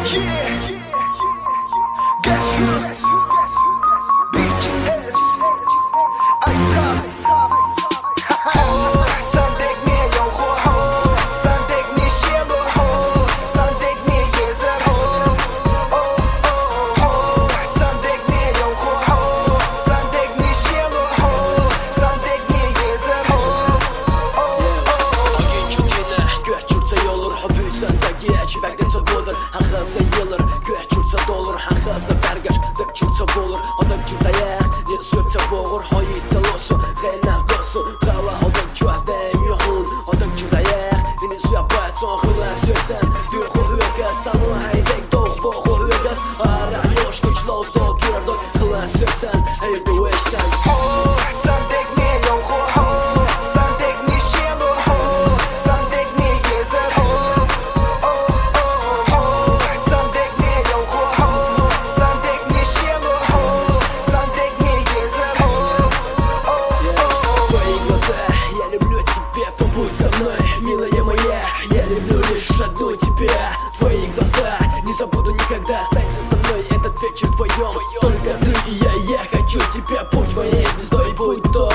Guess who? BTS Ice Hot上帝你诱惑，上帝你泄露，上帝你也在上帝你诱惑，上帝你泄露，上帝你也在 Göç uçsa yolur, büyüsen de geç Bekten çok olur, hakkasa yılır Göç uçsa dolur, hakkasa vergaç Dık çurtsa bolur, odak çurta yer Ne söpse boğur, hayitsa losu Gayna dosu, kala odak köhdem yohun Odak çurta yer, dini suya bayat son hıla söpsen Dürku hüvegas, sanıla heydek doğuk boğu hüvegas Ara yoş güçlü olsa girer doy Hıla söpsen, eyde veşten 上帝你诱惑，上帝你泄露，上帝你也在上帝你诱惑，上帝你泄露，上帝你也在 Твои глаза, я люблю тебя, побудь со мной, милая моя Я люблю лишь одну тебя, твои глаза Не забуду никогда, останься со мной, этот вечер вдвоем Только ты и я хочу тебя, будь моей звездой, будь то